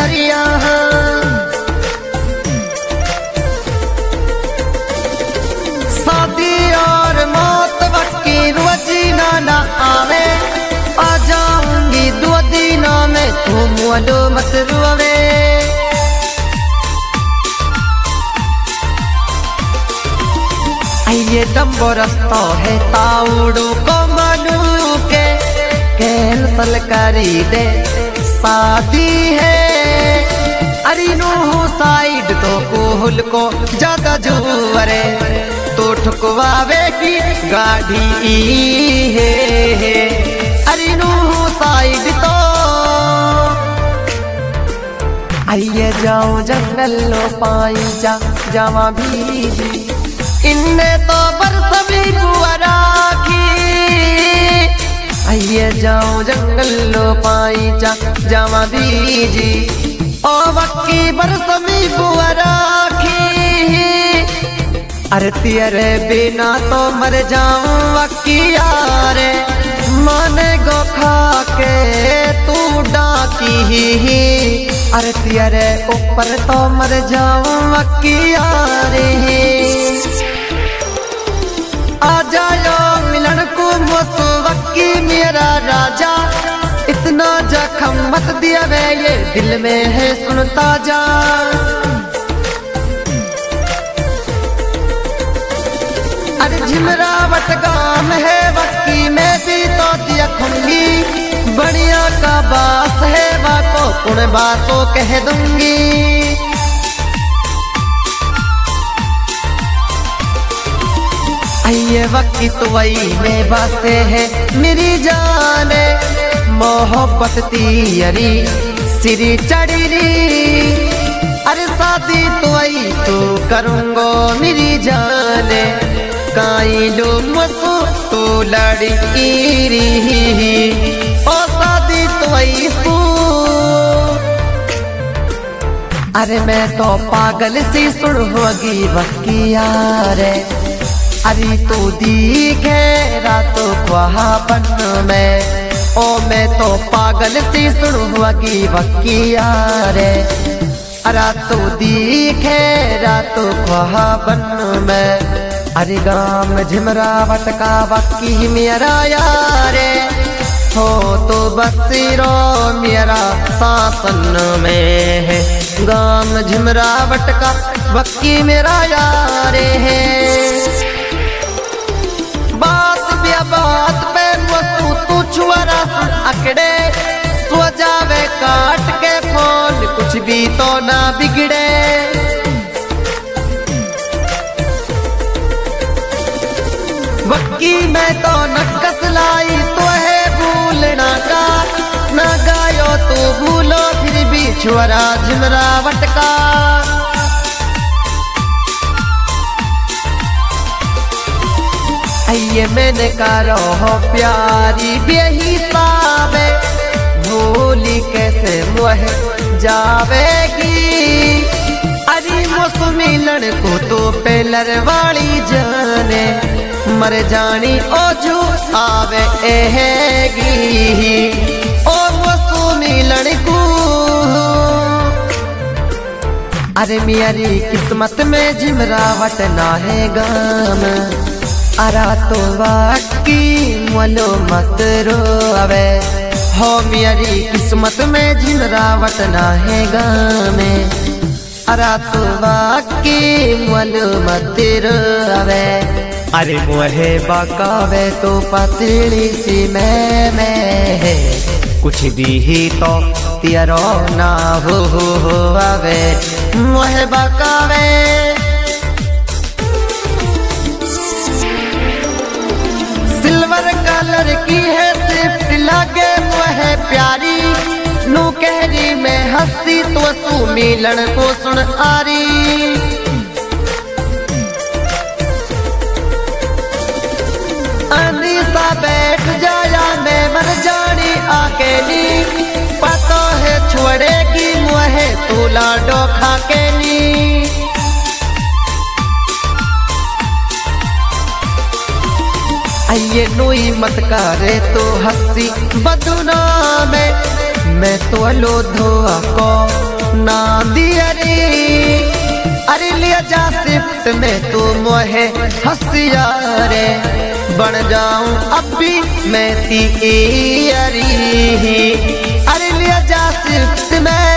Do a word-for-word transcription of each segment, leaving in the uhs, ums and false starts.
हरिया। शादी और मौत वक्की रोजी ना ना आवे, आ जाऊंगी दो दिनों में तू मोलो मत रोवे। ये डम्बो रस्तो है ताउड़ो को मनु के कैंसल करी दे शादी है। अरे नो साइड तो कोहल को ज्यादा जुवरे तो ठुकवावे की गाड़ी है। अरे नो साइड तो आइए जाओ जंगल लो पाई जा जावा भी इन्ने तो बरस भी बुआ राखी। आइए जाओ जंगल लो पाई जा जावा बीजी ओ वक्की बरस भी बुआ राखी। अरे तेरे बिना तो मर जाऊं वक्की यारे, माने गो खा के तू डाकी। अरे तेरे ऊपर तो मर जाऊं वक्की यारे। आ जाओ मिलन को मोसो वक्की मेरा राजा, इतना जख्म मत दिया वे ये दिल में है सुनता जा। अरे झिमरावट गाम है वक्की में भी तो देखूंगी, बढ़िया का बास है वाको पुण बासो कह दूंगी। आइए वक्की तो वही में बसे है मेरी जाने, मोहब्बत तियरी सिरी चढ़ी री। अरे शादी तो वही तो करूँगो मेरी जाने, काई लो मसो तो लड़ी री। ओ शादी तो वही तो अरे मैं तो पागल सी सुन होगी वक्की यारे। अरे तू दिखे रातों ख्वाबन में, ओ मैं तो पागल सी सुनूंगी वक्की यारे। अरे तू दिखे रातों ख्वाबन में, अरे गाम झिमरावट का वक्की मेरा यारे। हो तो बसीरो मेरा सासन में है, गाम झिमरावट का वक्की मेरा यारे है। बात पे तू तू छुआरा सुन अकड़े, सो जावे काट के फोन कुछ भी तो ना बिगड़े। वक्की मैं तो नक्कस लाई तो है भूलना का, ना गायो तो भूलो फिर भी छुआरा झिमरावट का। आइए मैंने करो हो प्यारी बेहिसाबे, भूली कैसे मुह जावेगी। अरे मौसमी लड़को तो पेलर वाली जाने, मर जानी ओझू आवे एहेगी। ओ मौसमी लड़को अरे मेरी किस्मत में झिमरावट ना है गाम। अरा तो वक्की मोलो मत रोवे, हो मेरी किस्मत में झिमरावट ना है गामे। अरा तो वक्की मोलो मत रोवे, अरे मोहे बकावे तो पतली सी मैं मैं है, कुछ भी ही तो तेरो ना हो हो आवे मोहे बकावे। सिल्वर कलर की है सिफ्ट लागे मुह प्यारी, नू कहरी में हंसी तो सू मिलन को सुन आरी। अनीसा बैठ जाया मैं मर जानी अकेली, पता है छोड़ेगी मुहे तू लाडो खाकेली। आइए नोई मत करे तो हंसी बदुना में, मैं तो लो धोआ को ना दिया रे। अरे लिया जा सिफ्ट में तू मोहे हंसिया रे, बन जाऊं अब भी मैं तियारी। अरे लिया जा सिफ्ट में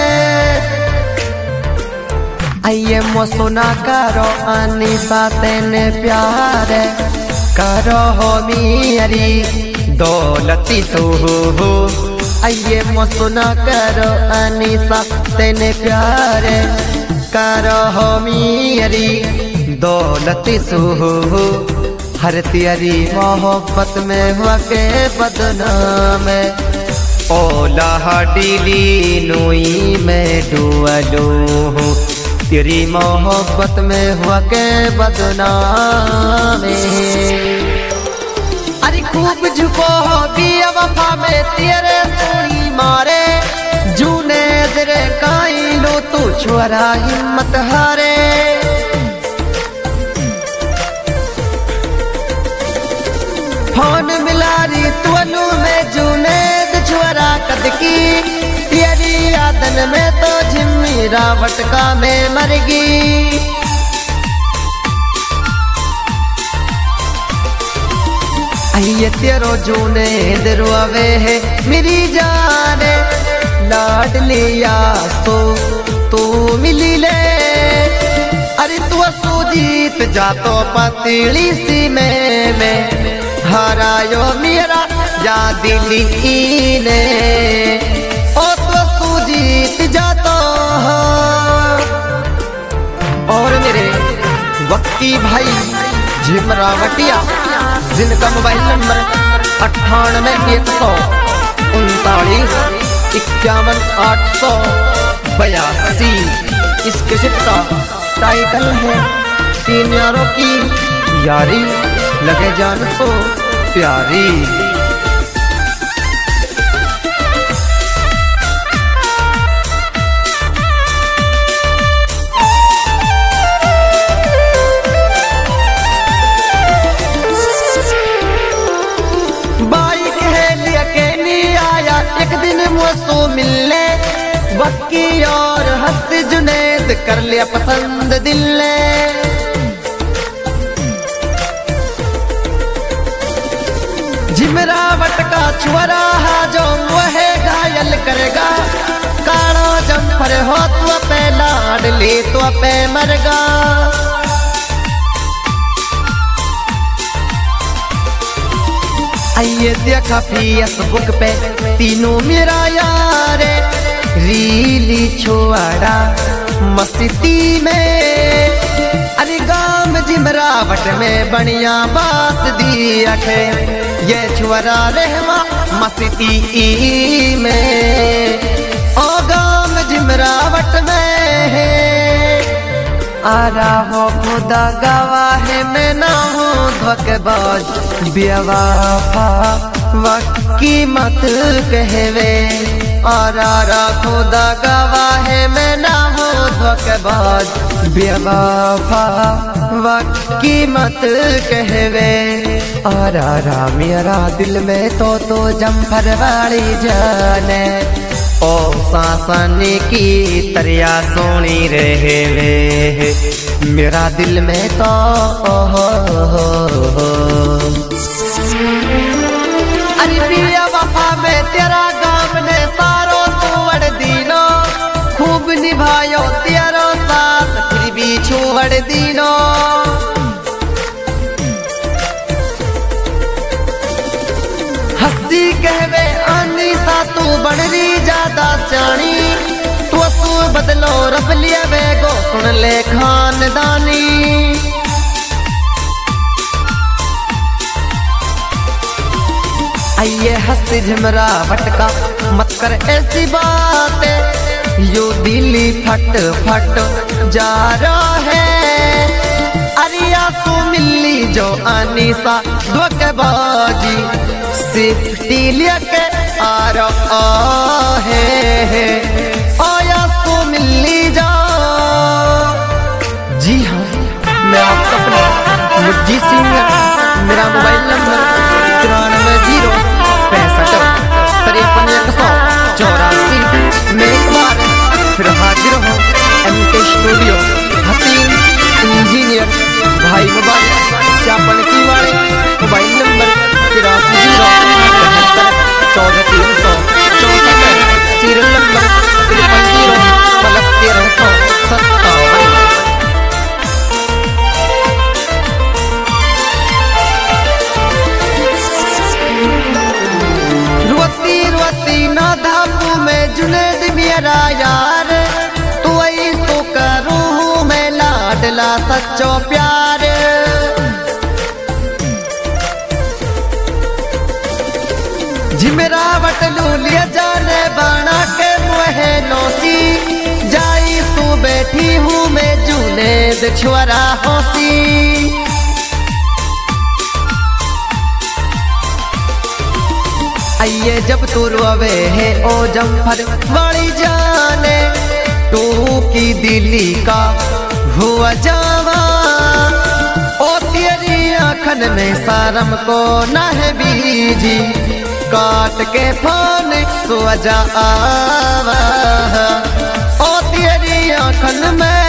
आइए मो सुना करो आनी सातेने प्यार करो हो मेरी दौलती सुहू। आइए मो सुना करो आनी सातेने प्यार करो हो मेरी दौलती सुहू। हर तेरी मोहब्बत में हुआ के बदनाम, ओला डीली नुई में डुअलू हूँ। तेरी मोहब्बत में हुआ के बदनाम। अरे खूब झुको भी वफा में तेरे सोनी मारे, जूने दरे काई लो तू छोरा हिम्मत हारे। फोन मिलारी तुअलू में जूने छोरा कद की, तेरी यादन में तो झिम्मी रावट का में मरगी। आइए तेरो जूने दरवे है मेरी जाने, लाडलिया तो तू मिली ले। अरे तू सूजीत जा तो पतली सी में में हरायो मेरा जा दिली ने। ओ तो सूजीत जातो और मेरे वक्ती भाई झिमरावटिया, जिनका मोबाइल नंबर अट्ठानवे एक सौ उनतालीस इक्यावन आठ सौ बयासी। इसके का टाइटल है तीन यारों की यारी लगे जान सो प्यारी। बाइक है लेके नहीं आया एक दिन मुझसे मिलने, वक्की और हंस जुनेद कर लिया पसंद दिल ने। झिमरावट का छुरा जो वह घायल करेगा, कालो जम्फर हो तो पे लाड ले तो पे मरगा। आइए देखा फेसबुक पे तीनों मेरा यार, रीली छोड़ा मस्ती में। अरे गाम झिमरावट में बढ़िया बात दी अखे, ये छुरा रहवा मस्ती में। ओ गाम झिमरावट में है आरा हो खुदा गवाह में ना हूँ धोखेबाज बेवफा वक्की मत कहवे। आरा खुदा गवाह में ना हूँ धोखेबाज बेवफा वक्की मत कहवे। आरा मेरा दिल में तो तो जम्फर वाली जाने, ओ सासन की तरिया सोनी रहे वे मेरा दिल में तो। अरे पिया वफा में तेरा गाम ने सारो छोड़ दीनो, खूब निभायो तेरो साथ फिर भी छोड़ दीनो। हस्ती कहवे आनी सा तू बड़ी ज्यादा सियाणी, तू तू बदलो रब लिया बेगो सुन ले खानदानी। आइए हस्ती झिमरावट का मत कर ऐसी बात, यो दिली फट फट जा रहा है। अरिया तू मिली जो अनीसा धोखेबाजी, सिफ्टी लेके आ रहा है। आया तो मिली जा। जी हाँ, मैं आपका अपना मुज्जी सिंह, मेरा मोबाइल नंबर तिरानवे जीरो पैंसठ तिरपन एक सौ चौरासी। स्टूडियो हतीन इंजीनियर भाई मोबाइल श्यापन की वाले मोबाइल नंबर तिरासी जीरो बहत्तर चौदह तीन सौ चौसठ सीरियल नंबर तिरपन जीरो प्लस तेरह सौ सत्तावन। रोती रोती ना धापू में जुनेद मेरा यार तू ऐसो करूँ मैं लाडला सच्चो प्यार। जिमेरा बटलू लिया जाने बाना के मुहे नौसी जाई तू बैठी हूँ मैं जुनेद छुआरा होसी। आइए जब तू रोवे है ओ जम्फर वाली जाने तू की दिल्ली का हुआ जावा ओ तेरी आँखन में सारम को न है बीजी काट के फोन सो जा आवा ओ तेरी आँखन में